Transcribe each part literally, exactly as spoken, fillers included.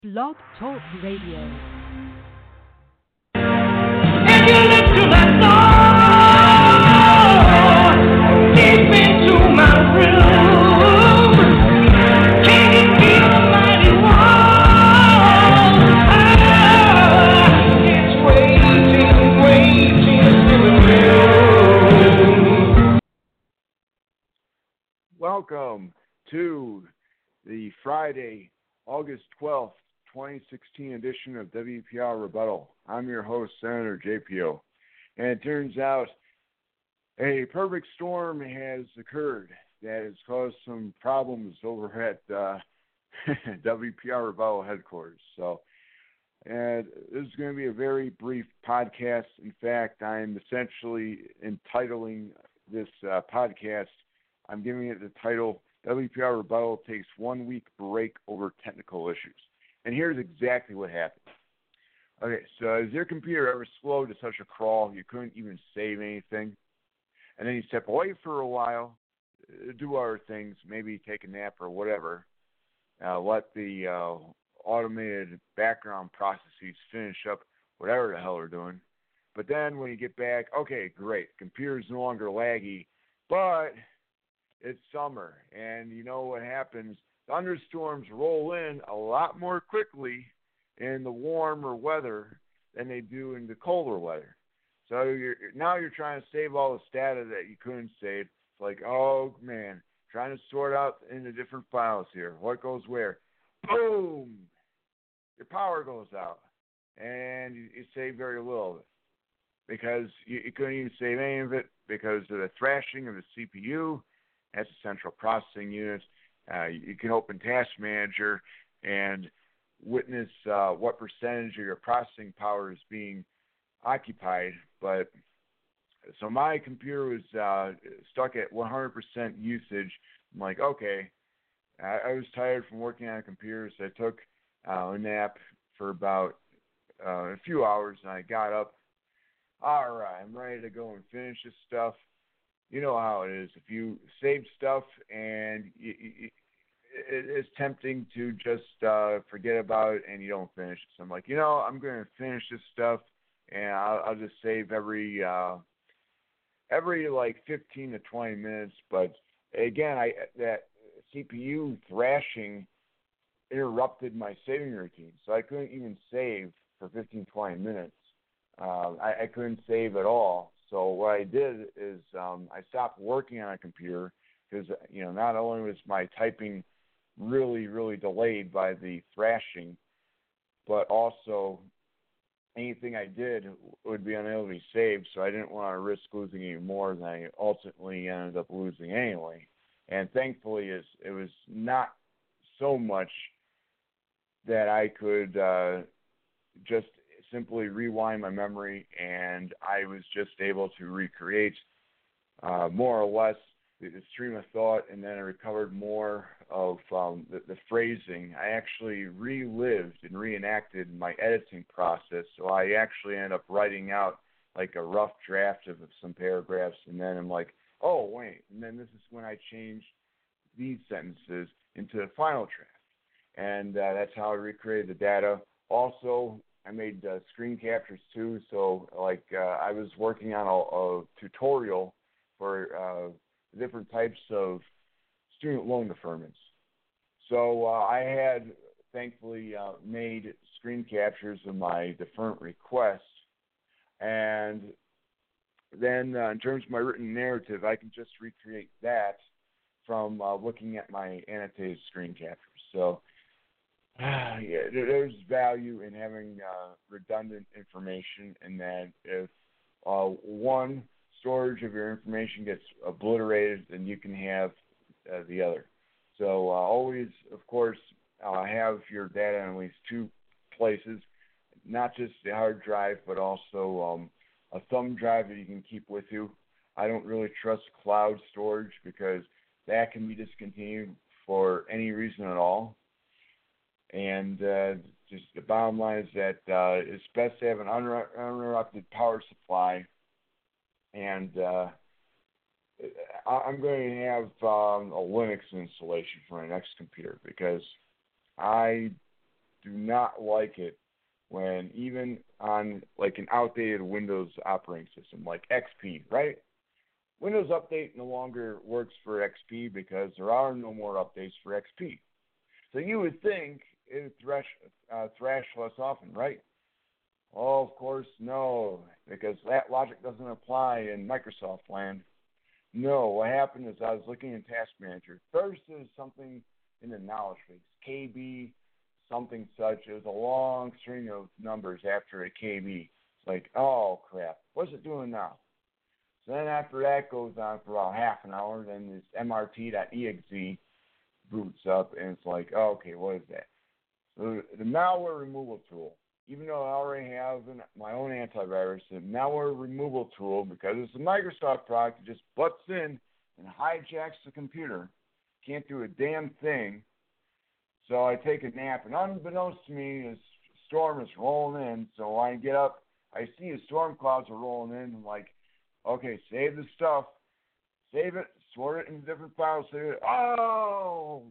Blog Talk Radio. And you listen to that song, deep into my room. Can you feel the mighty wall? Ah, it's waiting, waiting to be. Welcome to the Friday, August twelfth, twenty sixteen edition of W P R Rebuttal. I'm your host, Senator J P O. And it turns out a perfect storm has occurred that has caused some problems over at uh, W P R Rebuttal headquarters. So and this is going to be a very brief podcast. In fact, I'm essentially entitling this uh, podcast, I'm giving it the title, W P R Rebuttal Takes One Week Break Over Technical Issues. And here's exactly what happened. Okay, so is your computer ever slowed to such a crawl you couldn't even save anything? And then you step away for a while, do other things, maybe take a nap or whatever, uh, let the uh, automated background processes finish up whatever the hell they're doing. But then when you get back, okay, great, computer's no longer laggy, but it's summer, and you know what happens? Thunderstorms roll in a lot more quickly in the warmer weather than they do in the colder weather. So you're, now you're trying to save all the data that you couldn't save. It's like, oh, man, trying to sort out into different files here. What goes where? Boom! Your power goes out, and you, you save very little of it because you, you couldn't even save any of it because of the thrashing of the C P U. That's a central processing unit. Uh, you can open Task Manager and witness uh, what percentage of your processing power is being occupied. But so my computer was uh, stuck at one hundred percent usage. I'm like, okay, I, I was tired from working on a computer, so I took uh, a nap for about uh, a few hours, and I got up. All right, I'm ready to go and finish this stuff. You know how it is. If you save stuff and you, you, it's tempting to just uh, forget about it and you don't finish it. So I'm like, you know, I'm going to finish this stuff and I'll, I'll just save every uh, every like fifteen to twenty minutes. But again, I that C P U thrashing interrupted my saving routine, so I couldn't even save for fifteen, twenty minutes. Uh, I, I couldn't save at all. So what I did is um, I stopped working on a computer because, you know, not only was my typing really, really delayed by the thrashing, but also anything I did would be unable to be saved, so I didn't want to risk losing any more than I ultimately ended up losing anyway. And thankfully, it was not so much that I could uh, just simply rewind my memory, and I was just able to recreate uh, more or less the, the stream of thought, and then I recovered more of um, the, the phrasing. I actually relived and reenacted my editing process, so I actually ended up writing out like a rough draft of some paragraphs, and then I'm like, oh, wait, and then this is when I changed these sentences into the final draft, and uh, that's how I recreated the data. Also, I made uh, screen captures too, so like uh, I was working on a, a tutorial for uh, different types of student loan deferments. So uh, I had thankfully uh, made screen captures of my deferment request, and then uh, in terms of my written narrative, I can just recreate that from uh, looking at my annotated screen captures. So yeah, there's value in having uh, redundant information, in that if uh, one storage of your information gets obliterated, then you can have uh, the other. So uh, always, of course, uh, have your data in at least two places, not just the hard drive, but also um, a thumb drive that you can keep with you. I don't really trust cloud storage because that can be discontinued for any reason at all. And uh, just the bottom line is that uh, it's best to have an uninter- uninterrupted power supply. And uh, I'm going to have um, a Linux installation for my next computer because I do not like it when even on like an outdated Windows operating system like X P, right? Windows Update no longer works for X P because there are no more updates for X P. So you would think it would thrash, uh, thrash less often, right? Oh, of course, no, because that logic doesn't apply in Microsoft land. No, what happened is I was looking in Task Manager. First is something in the knowledge base, K B, something such. It was a long string of numbers after a K B. It's like, oh, crap, what's it doing now? So then after that goes on for about half an hour, then this M R T dot E X E boots up, and it's like, oh, okay, what is that? So the malware removal tool, even though I already have an, my own antivirus, the malware removal tool, because it's a Microsoft product, it just butts in and hijacks the computer. Can't do a damn thing. So I take a nap, and unbeknownst to me, this storm is rolling in. So when I get up, I see the storm clouds are rolling in. I'm like, okay, save the stuff. Save it, sort it into different files, save it. Oh!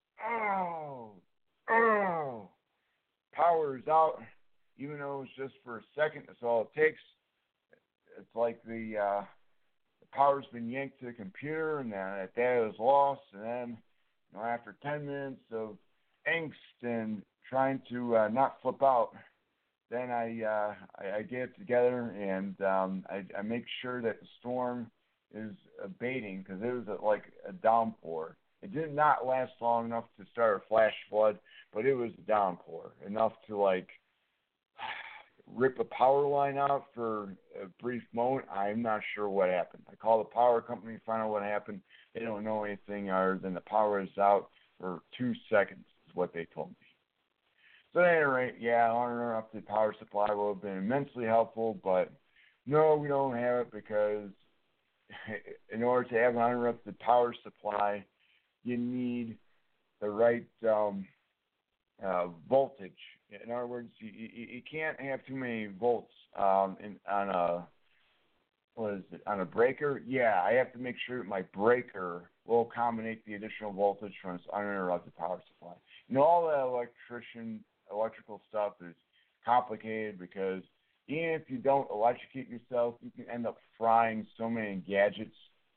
Oh! Oh! Power is out, even though it's just for a second. That's all it takes. It's like the, uh, the power's been yanked to the computer, and then that data is lost. And then, you know, after ten minutes of angst and trying to uh, not flip out, then I, uh, I I get it together, and um, I, I make sure that the storm is abating, because it was a, like a downpour. It did not last long enough to start a flash flood, but it was a downpour, enough to like rip a power line out for a brief moment. I'm not sure what happened. I called the power company to find out what happened. They don't know anything other than the power is out for two seconds, is what they told me. So at any rate, yeah, uninterrupted power supply would have been immensely helpful, but no, we don't have it, because in order to have an uninterrupted power supply, you need the right um, uh, voltage. In other words, you, you, you can't have too many volts um, in, on a what is it on a breaker. Yeah, I have to make sure that my breaker will accommodate the additional voltage from this uninterrupted power supply. You know, all that electrician electrical stuff is complicated, because even if you don't electrocute yourself, you can end up frying so many gadgets.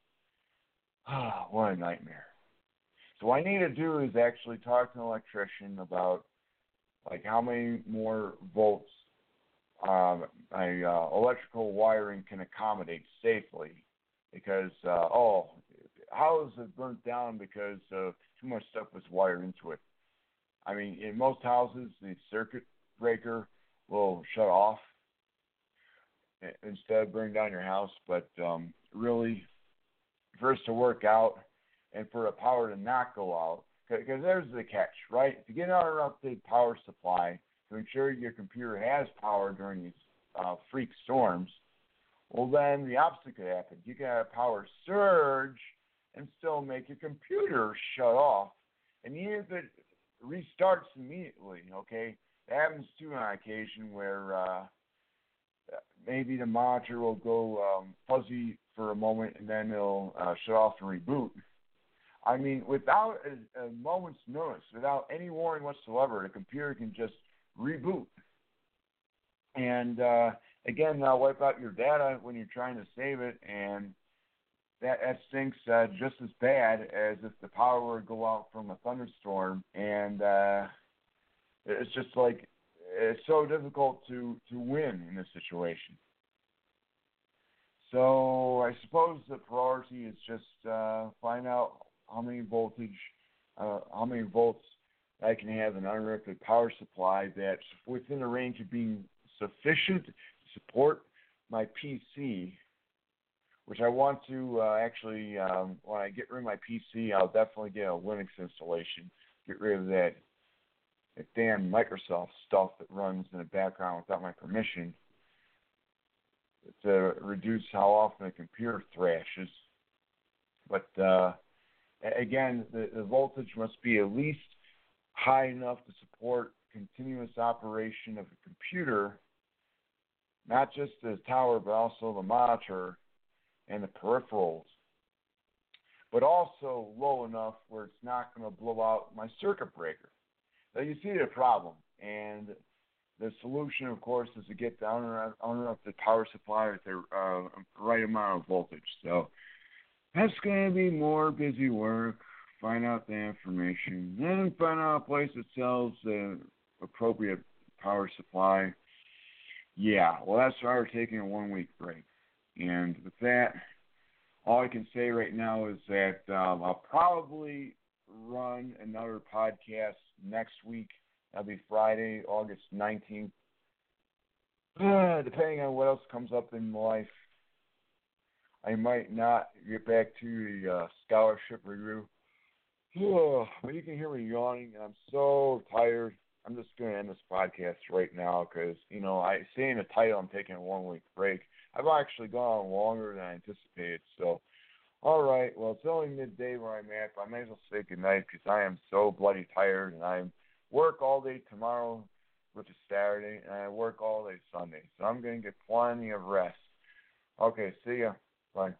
Ah, what a nightmare. So what I need to do is actually talk to an electrician about like how many more volts um, my uh, electrical wiring can accommodate safely. Because, uh, oh, houses have burnt down because uh, too much stuff was wired into it. I mean, in most houses, the circuit breaker will shut off instead of burning down your house. But um, really, for us to work out and for the power to not go out, because there's the catch, right? If you get an uninterrupted power supply to ensure your computer has power during these uh, freak storms, well, then the opposite could happen. You can have a power surge and still make your computer shut off. And even if it restarts immediately, okay, it happens too on occasion where uh, maybe the monitor will go um, fuzzy for a moment and then it'll uh, shut off and reboot. I mean, without a, a moment's notice, without any warning whatsoever, the computer can just reboot. And, uh, again, uh, wipe out your data when you're trying to save it, and that, that stinks uh, just as bad as if the power were to go out from a thunderstorm. And uh, it's just like, it's so difficult to, to win in this situation. So I suppose the priority is just uh, find out how many voltage, uh, how many volts I can have an uninterrupted power supply that's within the range of being sufficient to support my P C, which I want to uh, actually, um, when I get rid of my P C, I'll definitely get a Linux installation, get rid of that, that damn Microsoft stuff that runs in the background without my permission, to reduce how often the computer thrashes. But uh, again, the, the voltage must be at least high enough to support continuous operation of the computer, not just the tower, but also the monitor and the peripherals, but also low enough where it's not going to blow out my circuit breaker. Now, you see the problem. and the solution, of course, is to get the owner, owner of the power supply with the uh, right amount of voltage. So that's going to be more busy work. Find out the information, then find out a place that sells the appropriate power supply. Yeah, well, that's why we're taking a one-week break. And with that, all I can say right now is that um, I'll probably run another podcast next week. That'll be Friday, August nineteenth. Uh, depending on what else comes up in life, I might not get back to the uh, scholarship review. Oh, but you can hear me yawning. I'm so tired. I'm just going to end this podcast right now because, you know, I say in the title I'm taking a one-week break. I've actually gone on longer than I anticipated. So, all right, well, it's only midday where I'm at, but I may as well say goodnight because I am so bloody tired, and I work all day tomorrow, which is Saturday, and I work all day Sunday. So I'm going to get plenty of rest. Okay, see ya. Bye.